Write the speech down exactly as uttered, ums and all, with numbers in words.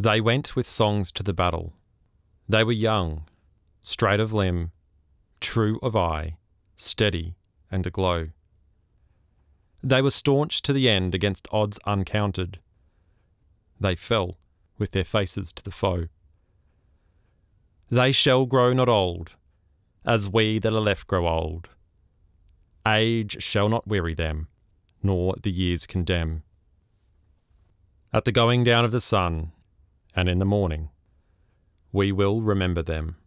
They went with songs to the battle. They were young, straight of limb, true of eye, steady and aglow. They were staunch to the end against odds uncounted. They fell with their faces to the foe. They shall grow not old, as we that are left grow old. Age shall not weary them, nor the years condemn. At the going down of the sun, and in the morning, we will remember them.